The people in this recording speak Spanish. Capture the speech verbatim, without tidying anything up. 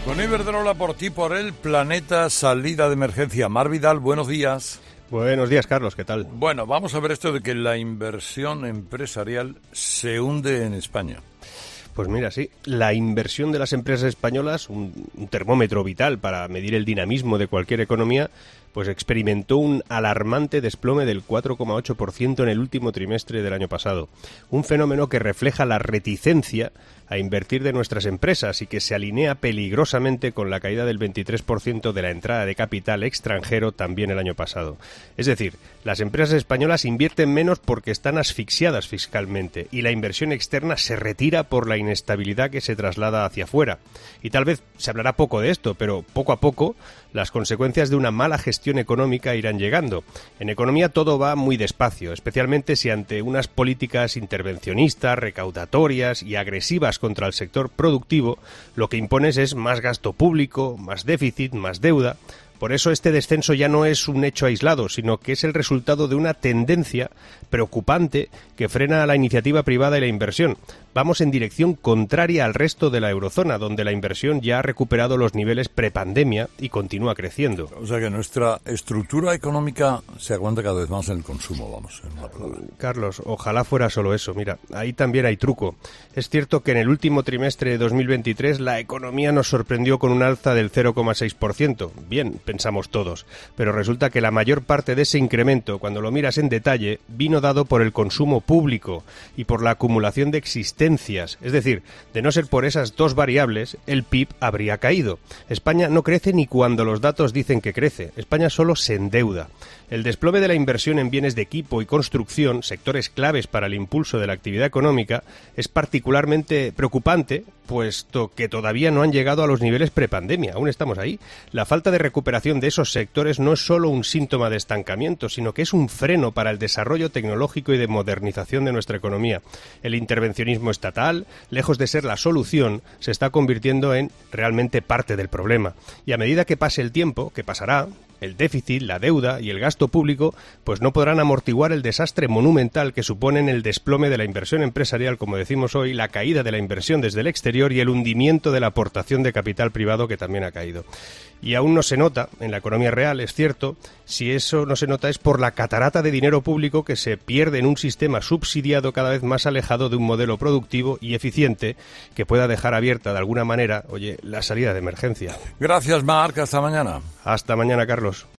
Con Iberdrola, por ti, por el planeta, salida de emergencia. Mar Vidal, buenos días. Buenos días, Carlos, ¿qué tal? Bueno, vamos a ver esto de que la inversión empresarial se hunde en España. Pues mira, sí, la inversión de las empresas españolas, un, un termómetro vital para medir el dinamismo de cualquier economía, pues experimentó un alarmante desplome del cuatro coma ocho por ciento en el último trimestre del año pasado. Un fenómeno que refleja la reticencia a invertir de nuestras empresas y que se alinea peligrosamente con la caída del veintitrés por ciento de la entrada de capital extranjero también el año pasado. Es decir, las empresas españolas invierten menos porque están asfixiadas fiscalmente y la inversión externa se retira por la inestabilidad que se traslada hacia afuera. Y tal vez se hablará poco de esto, pero poco a poco las consecuencias de una mala gestión económica irán llegando. En economía todo va muy despacio, especialmente si ante unas políticas intervencionistas, recaudatorias y agresivas contra el sector productivo, lo que impones es más gasto público, más déficit, más deuda. Por eso este descenso ya no es un hecho aislado, sino que es el resultado de una tendencia preocupante que frena a la iniciativa privada y la inversión. Vamos en dirección contraria al resto de la eurozona, donde la inversión ya ha recuperado los niveles prepandemia y continúa creciendo. O sea que nuestra estructura económica se aguanta cada vez más en el consumo, vamos, en una palabra. Carlos, ojalá fuera solo eso. Mira, ahí también hay truco. Es cierto que en el último trimestre de dos mil veintitrés la economía nos sorprendió con un alza del cero coma seis por ciento. Bien, pensamos todos. Pero resulta que la mayor parte de ese incremento, cuando lo miras en detalle, vino dado por el consumo público y por la acumulación de existencias. Es decir, de no ser por esas dos variables, el P I B habría caído. España no crece ni cuando los datos dicen que crece. España solo se endeuda. El desplome de la inversión en bienes de equipo y construcción, sectores claves para el impulso de la actividad económica, es particularmente preocupante, puesto que todavía no han llegado a los niveles prepandemia. Aún estamos ahí. La falta de recuperación de esos sectores no es solo un síntoma de estancamiento, sino que es un freno para el desarrollo tecnológico y de modernización de nuestra economía. El intervencionismo estatal, lejos de ser la solución, se está convirtiendo en realmente parte del problema. Y a medida que pase el tiempo, que pasará, el déficit, la deuda y el gasto público pues no podrán amortiguar el desastre monumental que suponen el desplome de la inversión empresarial, como decimos hoy, la caída de la inversión desde el exterior y el hundimiento de la aportación de capital privado que también ha caído. Y aún no se nota en la economía real, es cierto. Si eso no se nota es por la catarata de dinero público que se pierde en un sistema subsidiado cada vez más alejado de un modelo productivo y eficiente que pueda dejar abierta de alguna manera, oye, la salida de emergencia. Gracias, Marc. Hasta mañana. Hasta mañana, Carlos.